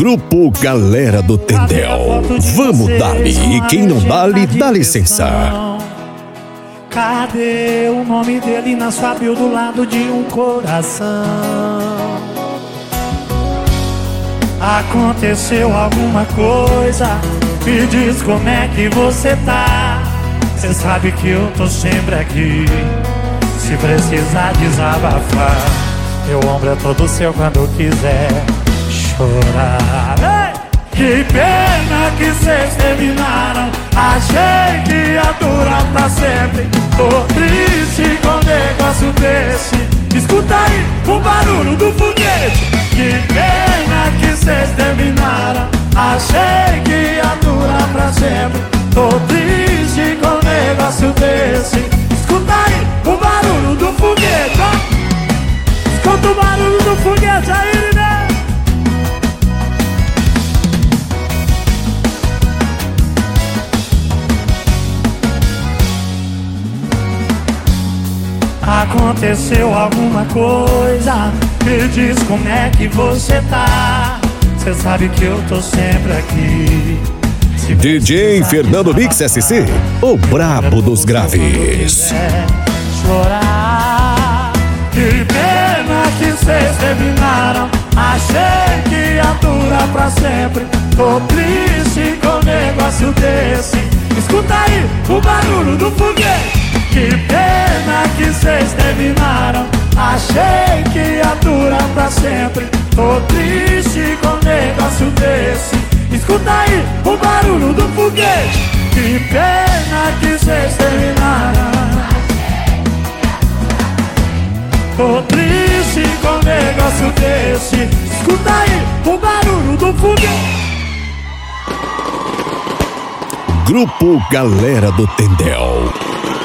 Grupo Galera do Tendel. Vamos dar-lhe, e quem não dá-lhe, dá licença. Cadê o nome dele na sua bio do lado de um coração? Aconteceu alguma coisa? Me diz como é que você tá. Cê sabe que eu tô sempre aqui, se precisar desabafar. Meu ombro é todo seu quando quiser chorar. Ei! Que pena que cês terminaram. Achei que ia durar pra sempre. Tô triste com um negócio desse. Escuta aí o barulho do foguete. Que pena que cês terminaram. Achei que ia durar pra sempre. Tô triste com um negócio desse. Escuta aí o barulho do foguete, ó. Escuta o barulho do foguete aí, né? Aconteceu alguma coisa? Me diz como é que você tá. Cê sabe que eu tô sempre aqui. DJ Fernando Mix SC, o brabo dos graves. Chorar. Que pena que cês terminaram. Achei que ia durar pra sempre. Tô triste com um negócio desse. Escuta aí o barulho do foguete. Que pena que cês terminaram. Achei que ia durar pra sempre. Tô triste com um negócio desse. Escuta aí o barulho do foguete. Que pena que cês terminaram. Tô triste com um negócio desse. Escuta aí o barulho do foguete. Grupo Galera do Tendel.